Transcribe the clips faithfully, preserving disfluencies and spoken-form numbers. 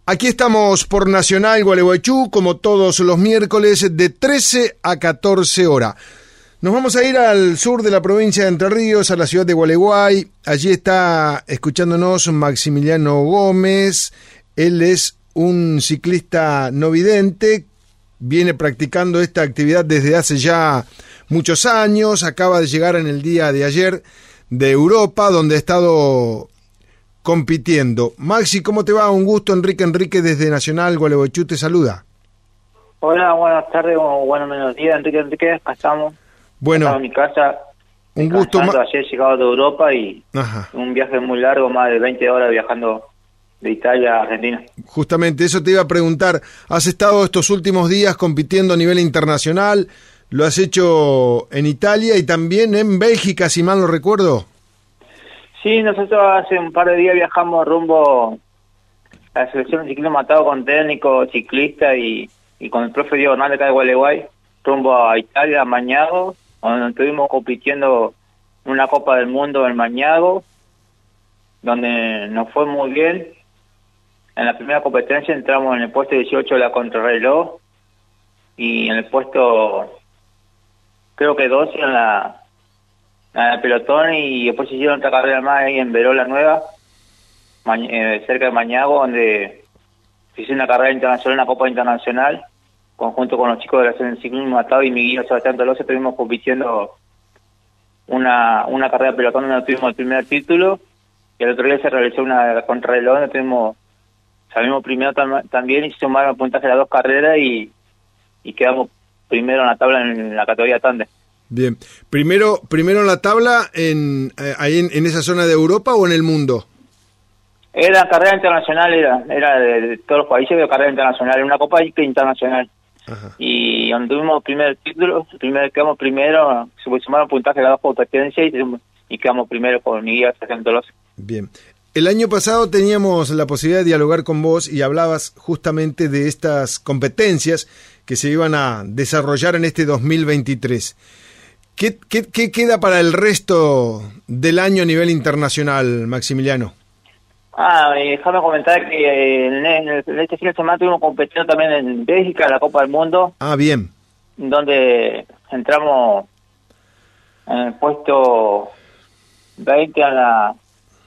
Aquí estamos por Nacional Gualeguaychú, como todos los miércoles, de trece a catorce horas. Nos vamos a ir al sur de la provincia de Entre Ríos, a la ciudad de Gualeguay. Allí está escuchándonos Maximiliano Gómez. Él es un ciclista no vidente, viene practicando esta actividad desde hace ya muchos años. Acaba de llegar en el día de ayer de Europa, donde ha estado compitiendo. Maxi, ¿cómo te va? Un gusto. Enrique Enrique desde Nacional Gualeguaychú te saluda. Hola, buenas tardes o buenos mediodía, Enrique Enrique, acá estamos. Bueno, estamos en mi casa. Un gusto. Ma- ayer llegado de Europa y Ajá. un viaje muy largo, más de veinte horas viajando de Italia a Argentina. Justamente eso te iba a preguntar. ¿Has estado estos últimos días compitiendo a nivel internacional? ¿Lo has hecho en Italia y también en Bélgica, si mal no recuerdo? Sí, nosotros hace un par de días viajamos rumbo a la selección de ciclismo matado con técnico, ciclista y, y con el profe Diego Hernández acá de Gualeguay, rumbo a Italia, a Mañago, donde estuvimos compitiendo una Copa del Mundo en Mañago, donde nos fue muy bien. En la primera competencia entramos en el puesto dieciocho de la contrarreloj y en el puesto, creo que doce en la... en el pelotón, y después se hicieron otra carrera más ahí en Verola Nueva, ma- eh, cerca de Mañago, donde se hizo una carrera internacional, una Copa Internacional, conjunto con los chicos de la Asociación de Ciclismo Matado y mi guía Sebastián Tolosa. Estuvimos compitiendo una una carrera de pelotón donde tuvimos el primer título, y el otro día se realizó una contrarreloj donde tuvimos, salimos primero tam- también y se sumaron puntaje las dos carreras y, y quedamos primero en la tabla en la categoría tándem. Bien. Primero, primero en la tabla, en eh, ahí en, en esa zona de Europa o en el mundo. Era carrera internacional, era era de, de todos los países, pero carrera internacional, era una Copa internacional. Ajá. Y donde tuvimos primer título, primer, quedamos primero, se sumaron puntaje de las dos competencias y, y quedamos primero con mi guía Sebastián Tolosa. Bien. El año pasado teníamos la posibilidad de dialogar con vos y hablabas justamente de estas competencias que se iban a desarrollar en este dos mil veintitrés. ¿Qué, qué, ¿Qué queda para el resto del año a nivel internacional, Maximiliano? Ah, y déjame comentar que eh, en, en, en este fin de semana tuvimos competición también en Bélgica, en la Copa del Mundo. Ah, bien. Donde entramos en el puesto veinte en la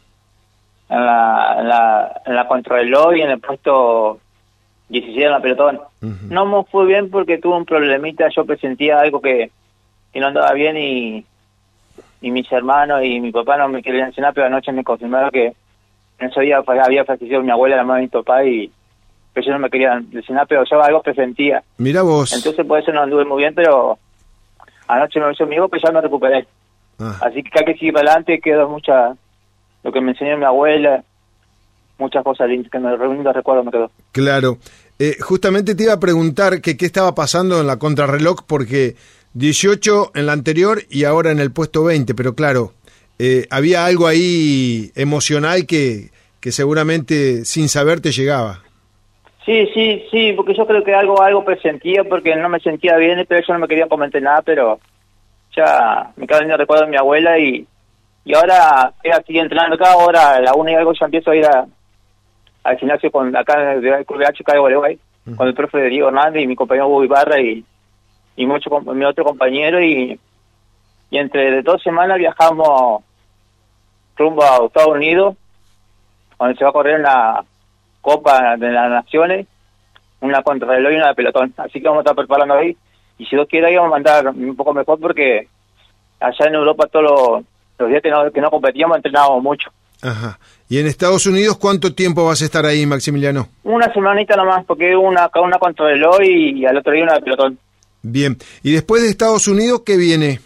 en la, en la, en la contrarreloj y en el puesto dieciséis en la pelotón. Uh-huh. No me fue bien porque tuve un problemita, yo presentía algo que que no andaba bien y y mis hermanos y mi papá no me querían enseñar, pero anoche me confirmaron que en ese día había fallecido mi abuela, la mamá de mi papá, y ellos no me querían enseñar, pero yo algo presentía. Mira vos. Entonces por eso no anduve muy bien, pero anoche me hizo mi hijo que ya me recuperé. Ah. Así que hay que seguir para adelante, quedó mucha, lo que me enseñó mi abuela, muchas cosas lindas que me reuniendo recuerdo me quedó. Claro. Eh, justamente te iba a preguntar que qué estaba pasando en la contrarreloj, porque dieciocho en la anterior y ahora en el puesto veinte, pero claro, eh, había algo ahí emocional que, que seguramente sin saber te llegaba. Sí, sí, sí, porque yo creo que algo algo presentía, porque no me sentía bien, pero yo no me quería comentar nada, pero ya me quedó en el recuerdo de mi abuela y, y ahora estoy entrenando acá, ahora a la una y algo ya empiezo a ir a, al gimnasio con acá en el Club de H K de Gualeguay, uh-huh. con el profe de Diego Hernández y mi compañero Hugo Ibarra y y mucho mi otro compañero y y entre de dos semanas viajamos rumbo a Estados Unidos, donde se va a correr una Copa de las Naciones, una contrarreloj y una de pelotón, así que vamos a estar preparando ahí y si Dios quiere ahí vamos a mandar un poco mejor porque allá en Europa todos los, los días que no, que no competíamos entrenábamos mucho. Ajá. ¿Y en Estados Unidos cuánto tiempo vas a estar ahí, Maximiliano? Una semanita nomás, porque una una contrarreloj y, y al otro día una de pelotón. Bien, y después de Estados Unidos, ¿qué viene?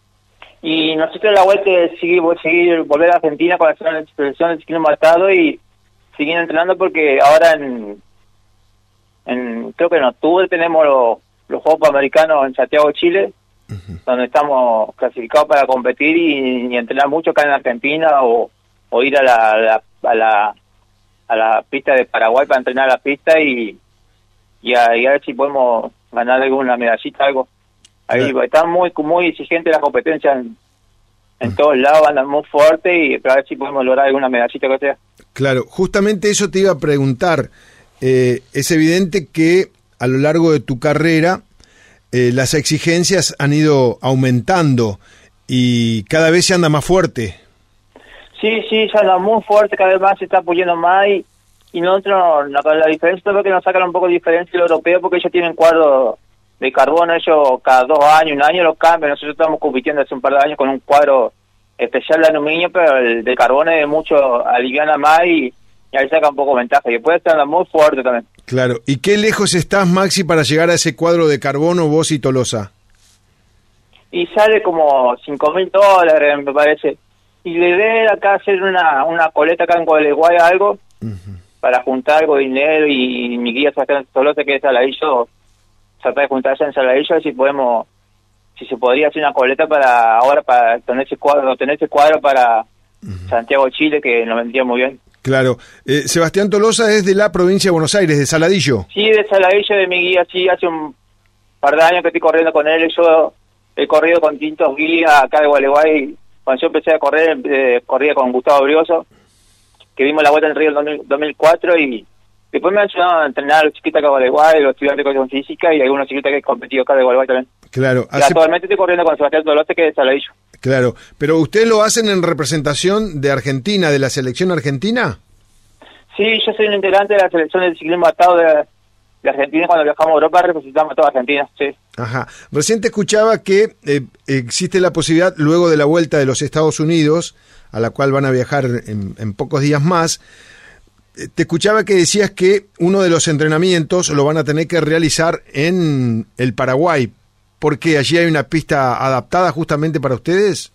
Y nosotros la vuelta es seguir, seguir, volver a Argentina con la selección de ciclismo matado y seguir entrenando porque ahora en, en creo que en octubre tenemos los, los Juegos Panamericanos en Santiago, Chile, uh-huh. donde estamos clasificados para competir y, y entrenar mucho acá en Argentina o, o ir a la, a la, a la a la pista de Paraguay para entrenar la pista y, y, a, y a ver si podemos ganar alguna medallita, algo. Ahí claro. Está muy muy exigente la competencia en, en mm. todos lados, andan muy fuerte y para ver si podemos lograr alguna medallita que sea. Claro, justamente eso te iba a preguntar. eh, es evidente que a lo largo de tu carrera eh, las exigencias han ido aumentando y cada vez se anda más fuerte. Sí, sí, se anda muy fuerte, cada vez más se está apoyando más y, y nosotros, la, la diferencia es que nos sacan un poco de diferencia los europeos porque ellos tienen cuadros de carbono, ellos cada dos años, un año los cambian. Nosotros estamos compitiendo hace un par de años con un cuadro especial de aluminio, pero el de carbono es mucho, aliviana más y, y ahí saca un poco ventaja. Y después anda muy fuerte también. Claro. ¿Y qué lejos estás, Maxi, para llegar a ese cuadro de carbono, vos y Tolosa? Y sale como cinco mil dólares, me parece. Y la idea era acá hacer una, una coleta acá en Gualeguay, algo, uh-huh, para juntar algo de dinero y, y mi guía sacar Tolosa, que es Saladillo, tratar de juntarse en Saladillo, si podemos, si se podría hacer una coleta para ahora, para tener ese cuadro, tener ese cuadro para uh-huh, Santiago, Chile, que nos vendría muy bien. Claro. Eh, Sebastián Tolosa es de la provincia de Buenos Aires, de Saladillo. Sí, de Saladillo, de mi guía, sí, hace un par de años que estoy corriendo con él. Yo he corrido con distintos guías acá de Gualeguay. Cuando yo empecé a correr, eh, corría con Gustavo Brioso, que vimos la vuelta en el Río en dos mil cuatro, y después me han ayudado a entrenar a los chiquitos acá de Gualeguay, los estudiantes de educación física y algunos chiquitos que he competido acá de Gualeguay también. Claro. Hace... Actualmente estoy corriendo con Sebastián Tolosa, que es de Saladillo. Claro, pero ¿ustedes lo hacen en representación de Argentina, de la selección argentina? Sí, yo soy un integrante de la selección del ciclismo atado de, de Argentina. Cuando viajamos a Europa representamos a toda Argentina, sí. Ajá. Recién te escuchaba que eh, existe la posibilidad, luego de la vuelta de los Estados Unidos, a la cual van a viajar en, en pocos días más, eh, te escuchaba que decías que uno de los entrenamientos lo van a tener que realizar en el Paraguay, porque allí hay una pista adaptada justamente para ustedes.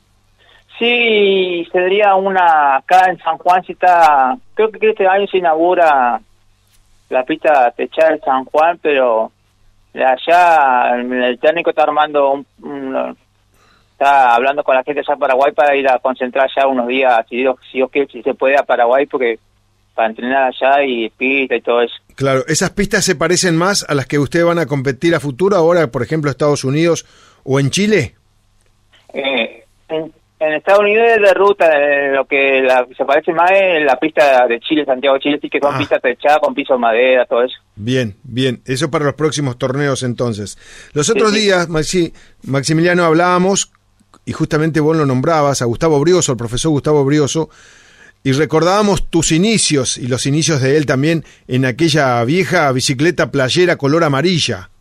Sí, sería una acá en San Juan, si está, creo que este año se inaugura la pista techada de San Juan, pero allá el técnico está armando, un, un, está hablando con la gente allá en Paraguay para ir a concentrar allá unos días, si Dios, si Dios quiere, si se puede, a Paraguay, porque para entrenar allá y pista y todo eso. Claro, ¿esas pistas se parecen más a las que ustedes van a competir a futuro ahora, por ejemplo, Estados Unidos o en Chile? Eh, en, En Estados Unidos es de ruta, eh, lo que la, se parece más es la pista de Chile, Santiago, Chile, sí que son ah. pistas techadas con piso de madera, todo eso. Bien, bien, eso para los próximos torneos entonces. Los otros sí, días, sí. Maxi, Maximiliano, hablábamos, y justamente vos lo nombrabas, a Gustavo Brioso, el profesor Gustavo Brioso, y recordábamos tus inicios, y los inicios de él también, en aquella vieja bicicleta playera color amarilla.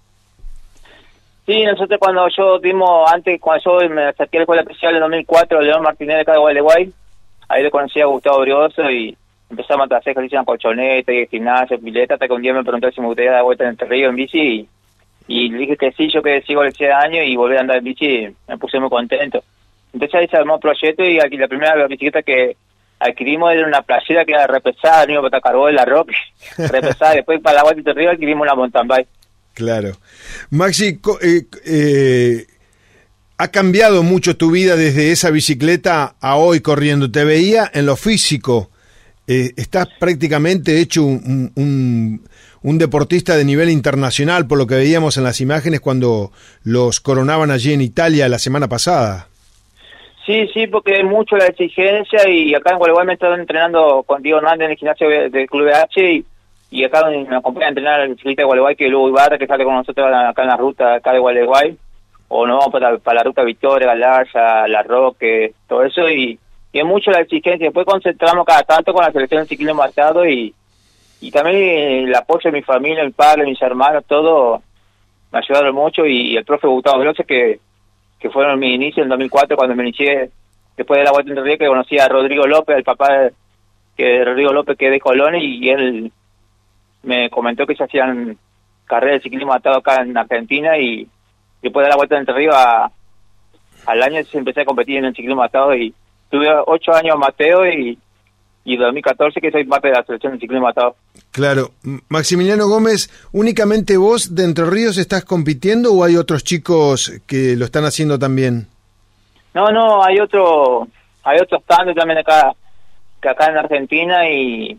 Sí, nosotros cuando yo dimos, antes, cuando yo me acerqué a la escuela especial en dos mil cuatro, León Martínez de acá de Gualeguay, ahí le conocí a Gustavo Brioso y empezamos a hacer ejercicio en colchoneta y gimnasio, pileta, hasta que un día me preguntó si me gustaría dar vuelta en el río en bici y, y le dije que sí, yo que sigo el siete años y volví a andar en bici y me puse muy contento. Entonces ahí se armó el proyecto y aquí la primera bicicleta que adquirimos era una playera que era repesada, el único que cargó de la roca, repesada, después para la vuelta del río adquirimos una mountain bike. Claro. Maxi, eh, eh, ha cambiado mucho tu vida desde esa bicicleta a hoy corriendo. Te veía en lo físico. Eh, estás prácticamente hecho un, un, un deportista de nivel internacional, por lo que veíamos en las imágenes cuando los coronaban allí en Italia la semana pasada. Sí, sí, porque es mucho la exigencia y acá en Gualeguay me he estado entrenando con Diego Hernández en el gimnasio del Club H y Y acá me acompaña a entrenar el ciclista de Gualeguay, que es Lugo Ibarra, que sale con nosotros acá en la ruta acá de Gualeguay. O nos vamos para, para la ruta Victoria, Galarza, La Roque, todo eso. Y, y es mucho la exigencia. Después concentramos cada tanto con la selección de ciclismo atado y, y también el apoyo de mi familia, mi padre, mis hermanos, todo me ayudaron mucho. Y, y el profe Gustavo Veloce, que, que fueron mi inicio en dos mil cuatro, cuando me inicié después de la Vuelta Entre Ríos, que conocí a Rodrigo López, el papá de, que Rodrigo López, que es de Colón, y, y él me comentó que se hacían carreras de ciclismo atado acá en Argentina y después de la Vuelta de Entre Ríos a, al año empecé a competir en el ciclismo atado y tuve ocho años Mateo y, y dos mil catorce que soy parte de la selección de ciclismo atado. Claro. Maximiliano Gómez, ¿únicamente vos de Entre Ríos estás compitiendo o hay otros chicos que lo están haciendo también? No, no, hay otro, hay otros tantos también acá, que acá en Argentina y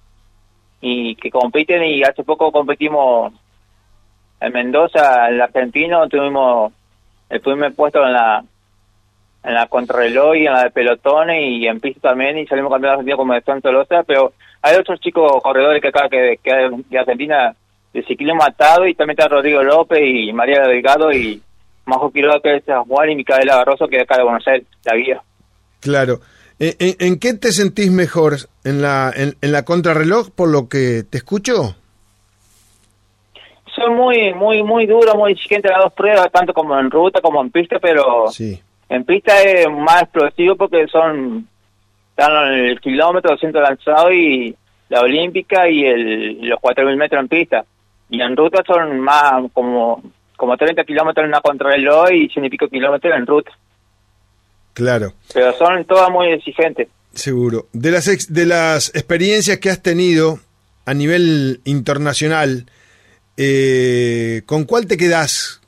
y que compiten, y hace poco competimos en Mendoza, en el argentino, tuvimos el primer puesto en la en la contrarreloj y en la de pelotones y en pista también, y salimos campeones argentinos como de San Tolosa, pero hay otros chicos corredores que acá que, que de Argentina de ciclismo atado, y también está Rodrigo López y María Delgado y Majo Quiroga, que es de San Juan, y Micaela Barroso, que es acá de Buenos Aires, la guía. Claro. ¿En, en, en qué te sentís mejor? ¿En la, en, en la contrarreloj, por lo que te escucho? Son muy, muy, muy duros, muy exigentes las dos pruebas, tanto como en ruta como en pista, pero sí. En pista es más explosivo porque son, están el kilómetro, doscientos lanzados y la olímpica y el, los cuatro mil metros en pista. Y en ruta son más como, como treinta kilómetros en una contrarreloj y cien y pico kilómetros en ruta. Claro. Pero son todas muy exigentes. Seguro. De las ex, de las experiencias que has tenido a nivel internacional, eh, ¿con cuál te quedás?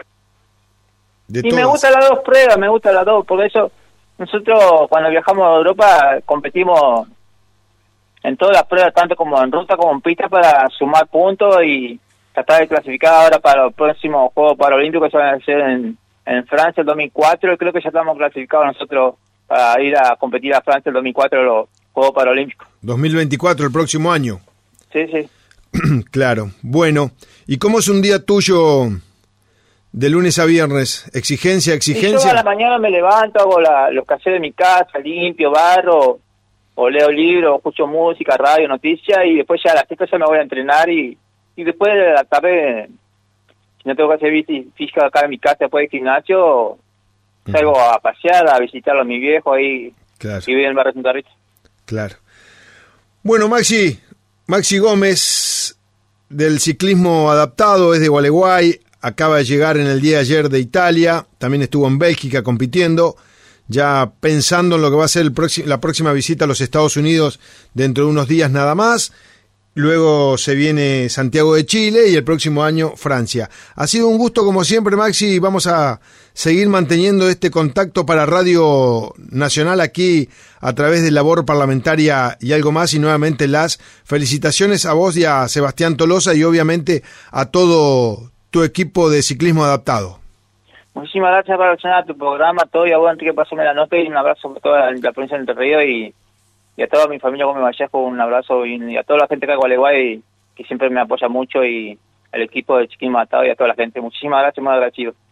De y todas. Me gustan las dos pruebas, me gustan las dos, por eso nosotros cuando viajamos a Europa competimos en todas las pruebas, tanto como en ruta como en pista, para sumar puntos y tratar de clasificar ahora para los próximos Juegos Paralímpicos que se van a hacer en, en Francia el dos mil cuatro, y creo que ya estamos clasificados nosotros para ir a competir a Francia el dos mil cuatro los Juegos Paralímpicos. dos mil veinticuatro, el próximo año. Sí, sí. Claro. Bueno, ¿y cómo es un día tuyo de lunes a viernes? ¿Exigencia, exigencia? Y yo a la mañana me levanto, hago la, los quehaceres de mi casa, limpio, barro, o leo libros, escucho música, radio, noticias, y después ya a las siete ya me voy a entrenar, y, y después de la tarde, si no tengo que hacer bici física acá en mi casa después del gimnasio, salgo a pasear, a visitar a mi viejo ahí, claro. Y vivo en el barrio Santa Rita. Claro. Bueno, Maxi, Maxi Gómez, del ciclismo adaptado, es de Gualeguay, acaba de llegar en el día de ayer de Italia, también estuvo en Bélgica compitiendo, ya pensando en lo que va a ser el próximo, la próxima visita a los Estados Unidos dentro de unos días nada más. Luego se viene Santiago de Chile y el próximo año Francia. Ha sido un gusto como siempre, Maxi, y vamos a seguir manteniendo este contacto para Radio Nacional aquí a través de Labor Parlamentaria y algo más, y nuevamente las felicitaciones a vos y a Sebastián Tolosa y obviamente a todo tu equipo de ciclismo adaptado. Muchísimas gracias por relacionar a tu programa, todo, y a vos, Enrique, pasame la nota, y un abrazo por toda la, la provincia de Entre Ríos, y y a toda mi familia Gómez Vallejo un abrazo, y, y a toda la gente acá de Gualeguay que siempre me apoya mucho, y al equipo de Chiquín Matado y a toda la gente. Muchísimas gracias, muy agradecido.